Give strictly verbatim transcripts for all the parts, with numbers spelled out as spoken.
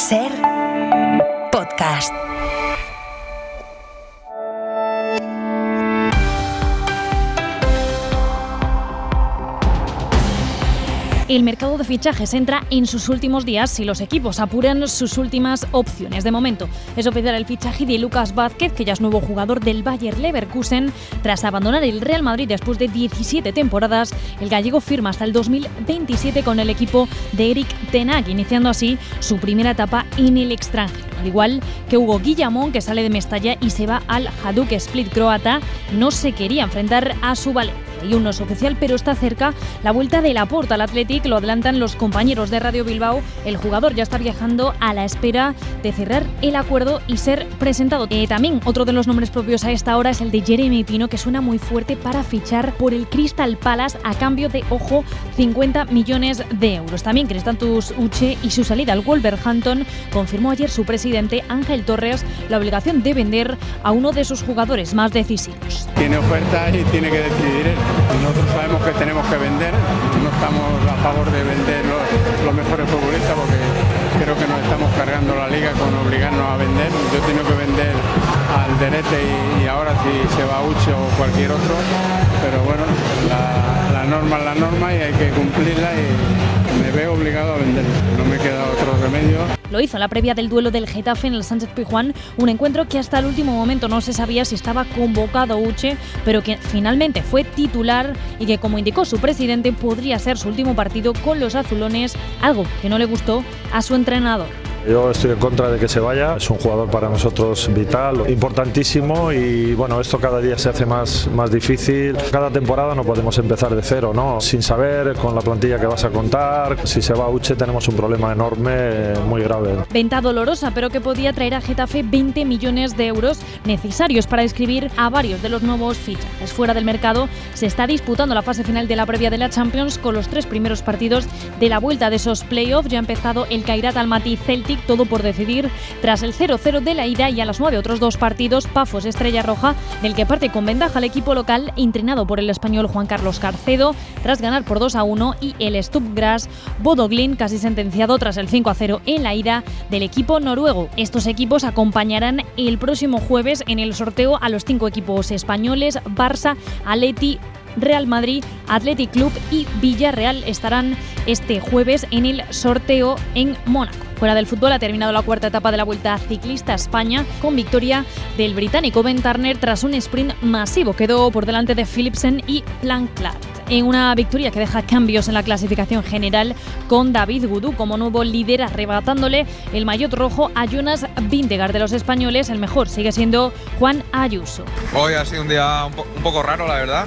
Ser Podcast. El mercado de fichajes entra en sus últimos días si los equipos apuran sus últimas opciones. De momento, es oficial el fichaje de Lucas Vázquez, que ya es nuevo jugador del Bayer Leverkusen. Tras abandonar el Real Madrid después de diecisiete temporadas, el gallego firma hasta el dos mil veintisiete con el equipo de Erik ten Hag, iniciando así su primera etapa en el extranjero. Al igual que Hugo Guillamón, que sale de Mestalla y se va al Hajduk Split croata, no se quería enfrentar a su Valencia. Y aún no es oficial, pero está cerca la vuelta de Laporta al Athletic, lo adelantan los compañeros de Radio Bilbao. El jugador ya está viajando a la espera de cerrar el acuerdo y ser presentado. Eh, también otro de los nombres propios a esta hora es el de Jeremy Pino, que suena muy fuerte para fichar por el Crystal Palace a cambio de, ojo, cincuenta millones de euros. También Kristantus Uche y su salida al Wolverhampton confirmó ayer su presidente Ángel Torres la obligación de vender a uno de sus jugadores más decisivos. Tiene ofertas y tiene que decidir él. Nosotros sabemos que tenemos que vender, no estamos a favor de vender los, los mejores futbolistas porque creo que nos estamos cargando la liga con obligarnos a vender. Yo tengo que vender al Derete y, y ahora si se va Uche o cualquier otro, pero bueno, la, la norma es la norma y hay que cumplirla y me veo obligado a vender, no me queda otro remedio. Lo hizo en la previa del duelo del Getafe en el Sánchez-Pizjuán, un encuentro que hasta el último momento no se sabía si estaba convocado Uche, pero que finalmente fue titular y que, como indicó su presidente, podría ser su último partido con los azulones, algo que no le gustó a su entrenador. Yo estoy en contra de que se vaya, es un jugador para nosotros vital, importantísimo y bueno, esto cada día se hace más, más difícil. Cada temporada no podemos empezar de cero, ¿no? Sin saber con la plantilla que vas a contar. Si se va Uche tenemos un problema enorme, muy grave. Venta dolorosa, pero que podía traer a Getafe veinte millones de euros necesarios para inscribir a varios de los nuevos fichajes. Fuera del mercado se está disputando la fase final de la previa de la Champions con los tres primeros partidos de la vuelta de esos playoffs. Ya ha empezado el Kairat Almaty Celtic, todo por decidir tras el cero cero de la ida, y a las nueve otros dos partidos. Pafos Estrella Roja, del que parte con ventaja el equipo local entrenado por el español Juan Carlos Carcedo tras ganar por dos a uno, y el Stuttgart Bodo Glimt casi sentenciado tras el cinco a cero en la ida del equipo noruego. Estos equipos acompañarán el próximo jueves en el sorteo a los cinco equipos españoles. Barça, Atleti, Real Madrid, Athletic Club y Villarreal estarán este jueves en el sorteo en Mónaco. Fuera del fútbol, ha terminado la cuarta etapa de la Vuelta Ciclista a España con victoria del británico Ben Turner tras un sprint masivo. Quedó por delante de Philipsen y Planclat, en una victoria que deja cambios en la clasificación general, con David Gudú como nuevo líder, arrebatándole el maillot rojo a Jonas Vingegaard. De los españoles, el mejor sigue siendo Juan Ayuso. Hoy ha sido un día un, po- un poco raro, la verdad.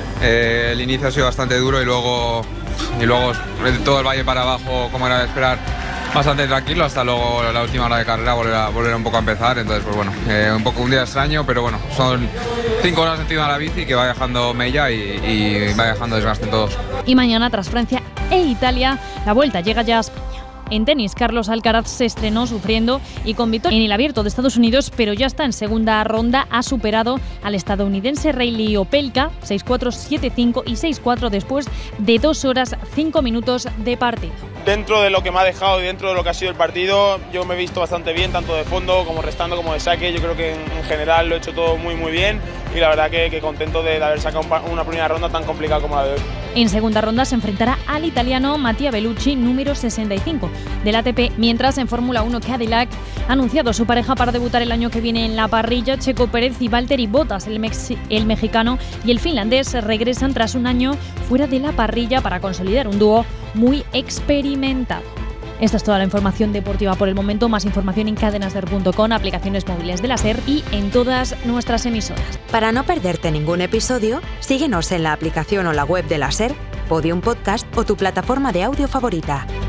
Eh, el inicio ha sido bastante duro y luego, y luego todo el valle para abajo, como era de esperar, bastante tranquilo, hasta luego la última hora de carrera volver, a, volver un poco a empezar. Entonces, pues bueno, eh, un poco un día extraño, pero bueno, son cinco horas encima de la bici que va dejando mella y, y va dejando desgaste en todos. Y mañana, tras Francia e Italia, la vuelta llega ya a España. En tenis, Carlos Alcaraz se estrenó sufriendo y con victoria en el Abierto de Estados Unidos, pero ya está en segunda ronda. Ha superado al estadounidense Reilly Opelka seis cuatro, siete cinco y seis cuatro después de dos horas cinco minutos de partido. Dentro de lo que me ha dejado y dentro de lo que ha sido el partido, yo me he visto bastante bien, tanto de fondo como restando como de saque. Yo creo que en, en general lo he hecho todo muy muy bien y la verdad que, que contento de, de haber sacado un, una primera ronda tan complicada como la de hoy. En segunda ronda se enfrentará al italiano Mattia Bellucci, número sesenta y cinco del A T P, mientras en Fórmula uno Cadillac ha anunciado su pareja para debutar el año que viene en la parrilla. Checo Pérez y Valtteri Bottas, el, mex- el mexicano y el finlandés, regresan tras un año fuera de la parrilla para consolidar un dúo muy experimentado. Esta es toda la información deportiva por el momento. Más información en cadenaser punto com, aplicaciones móviles de la SER y en todas nuestras emisoras. Para no perderte ningún episodio, síguenos en la aplicación o la web de la SER, Podium Podcast o tu plataforma de audio favorita.